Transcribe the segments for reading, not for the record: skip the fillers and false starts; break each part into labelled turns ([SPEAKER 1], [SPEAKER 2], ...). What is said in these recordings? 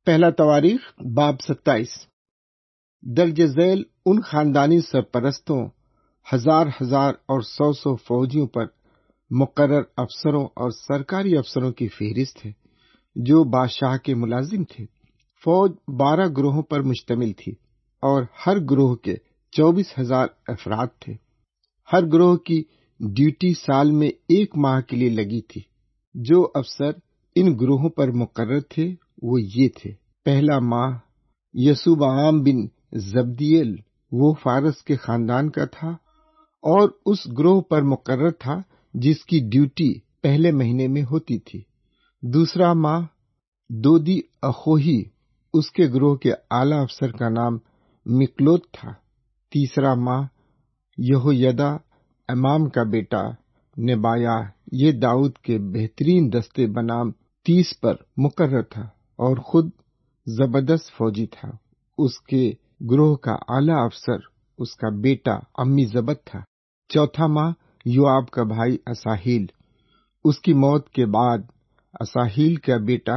[SPEAKER 1] پہلا تواریخ باب 27 درج ذیل ان خاندانی سرپرستوں، ہزار ہزار اور سو سو فوجیوں پر مقرر افسروں اور سرکاری افسروں کی فہرست ہے جو بادشاہ کے ملازم تھے۔ فوج 12 گروہوں پر مشتمل تھی اور ہر گروہ کے 24,000 افراد تھے۔ ہر گروہ کی ڈیوٹی سال میں 1 ماہ کے لیے لگی تھی۔ جو افسر ان گروہوں پر مقرر تھے وہ یہ تھے: پہلا ماہ یسوبعام بن زبدیل، وہ فارس کے خاندان کا تھا اور اس گروہ پر مقرر تھا جس کی ڈیوٹی پہلے مہینے میں ہوتی تھی۔ دوسرا ماہ دودی اخوہی، اس کے گروہ کے اعلیٰ افسر کا نام مکلوت تھا۔ تیسرا ماہ یہویدا امام کا بیٹا نبایہ، یہ داؤد کے بہترین دستے بنام 30 پر مقرر تھا اور خود زبردست فوجی تھا۔ اس کے گروہ کا اعلیٰ افسر اس کا بیٹا امی زبد تھا۔ چوتھا ماہ یوآب کا بھائی اساہیل، اس کی موت کے بعد اساہیل کا بیٹا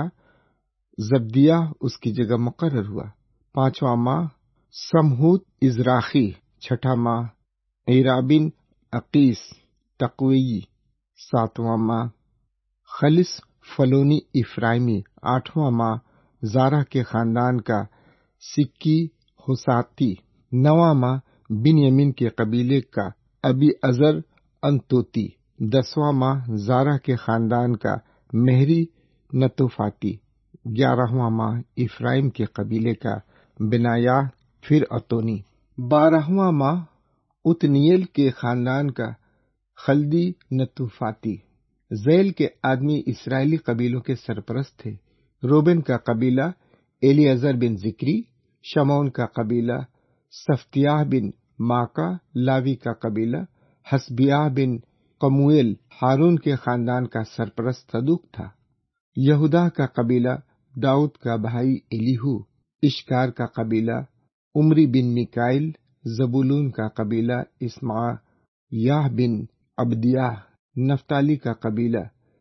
[SPEAKER 1] زبدیہ اس کی جگہ مقرر ہوا۔ پانچواں ماہ سمہوت ازراخی۔ چھٹا ماہ ایرابن عقیس تقوی۔ ساتواں ماہ خلص فلونی افرائیمی۔ آٹھواں ماہ زارہ کے خاندان کا سکی حساتی۔ نواں ماہ بنیامین کے قبیلے کا ابی ازر انتوتی۔ 10واں ماہ زارہ کے خاندان کا مہری نتوفاتی۔ 11واں ماہ افرائیم کے قبیلے کا بنایاہ پھر اتونی۔ 12واں ماہ اتنیل کے خاندان کا خلدی نتوفاتی۔ ذیل کے آدمی اسرائیلی قبیلوں کے سرپرست تھے۔ روبن کا قبیلہ ایلیعزر بن ذکری، شمعون کا قبیلہ صفتیاہ بن ماکا، لاوی کا قبیلہ حسبیاہ بن قمویل، ہارون کے خاندان کا سرپرست صدوق تھا۔ یہودا کا قبیلہ داؤد کا بھائی الیہو، اشکار کا قبیلہ عمری بن میکائیل، زبولون کا قبیلہ اسمعیاہ بن عبدیاہ، نفتالی کا قبیلہ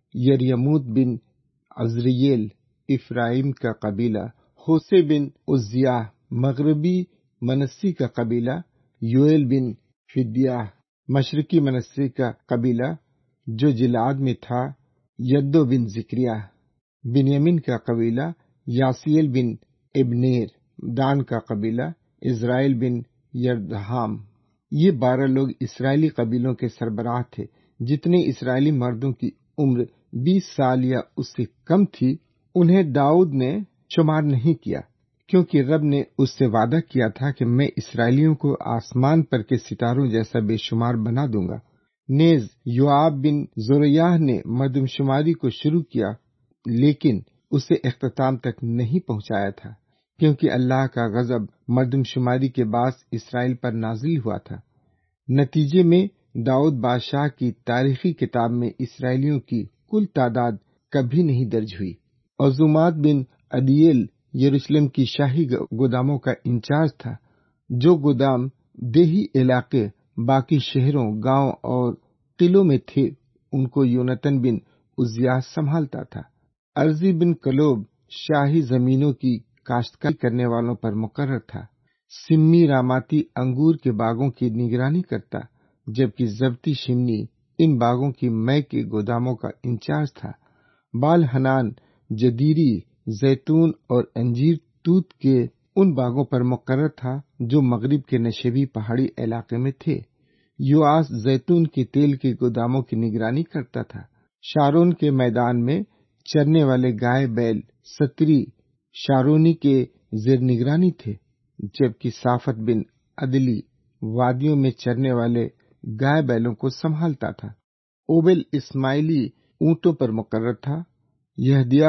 [SPEAKER 1] یریموت بن عزرییل، افرائیم کا قبیلہ ہوسے بن عزیاہ، مغربی منسی کا قبیلہ یوئیل بن فدیاہ، مشرقی منسی کا قبیلہ جو جلعاد میں تھا یدو بن ذکریہ، بنیامین کا قبیلہ یاسیل بن ابنیر، دان کا قبیلہ اسرائیل بن یردہام۔ یہ 12 لوگ اسرائیلی قبیلوں کے سربراہ تھے۔ جتنے اسرائیلی مردوں کی عمر 20 سال یا اس سے کم تھی انہیں داؤد نے شمار نہیں کیا، کیونکہ رب نے اس سے وعدہ کیا تھا کہ میں اسرائیلیوں کو آسمان پر کے ستاروں جیسا بے شمار بنا دوں گا۔ نیز یوآب بن زوریہ نے مردم شماری کو شروع کیا لیکن اسے اختتام تک نہیں پہنچایا تھا، کیونکہ اللہ کا غضب مردم شماری کے باعث اسرائیل پر نازل ہوا تھا۔ نتیجے میں داؤد بادشاہ کی تاریخی کتاب میں اسرائیلیوں کی کل تعداد کبھی نہیں درج ہوئی۔ عظومات بن عدیل یروشلم کی شاہی گوداموں کا انچارج تھا۔ جو گودام دیہی علاقے باقی شہروں، گاؤں اور قلعوں میں تھے ان کو یونتن بن عزیہ سنبھالتا تھا۔ ارزی بن کلوب شاہی زمینوں کی کاشتکاری کرنے والوں پر مقرر تھا۔ سمی راماتی انگور کے باغوں کی نگرانی کرتا، جبکہ زبتی شمنی ان باغوں کی مے کے گوداموں کا انچارج تھا۔ بال حنان جدیری زیتون اور انجیر توت کے ان باغوں پر مقرر تھا جو مغرب کے نشیبی پہاڑی علاقے میں تھے۔ یوآس زیتون کے تیل کے گوداموں کی نگرانی کرتا تھا۔ شارون کے میدان میں چرنے والے گائے بیل ستری شارونی کے زیر نگرانی تھے، جبکہ صافت بن عدلی وادیوں میں چرنے والے گائے بیلوں کو سنبھالتا تھا۔ اوبل اسماعیلی اونٹوں پر مقرر تھا، یہدیہ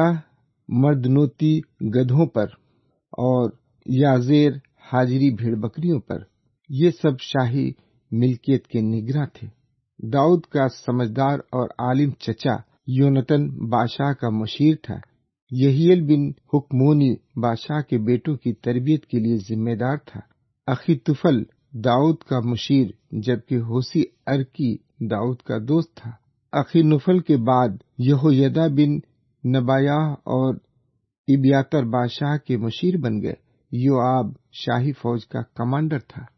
[SPEAKER 1] مردنوتی گدھوں پر اور یازیر حاجری بھیڑ بکریوں پر۔ یہ سب شاہی ملکیت کے نگراں تھے۔ داؤد کا سمجھدار اور عالم چچا یونتن بادشاہ کا مشیر تھا۔ یہیل بن حکمونی بادشاہ کے بیٹوں کی تربیت کے لیے ذمہ دار تھا۔ اخیتوفل داؤد کا مشیر، جبکہ ہوسی ارکی داؤد کا دوست تھا۔ اخینوفل کے بعد یہویدا بن نبایہ اور ابیاتر بادشاہ کے مشیر بن گئے۔ یوآب شاہی فوج کا کمانڈر تھا۔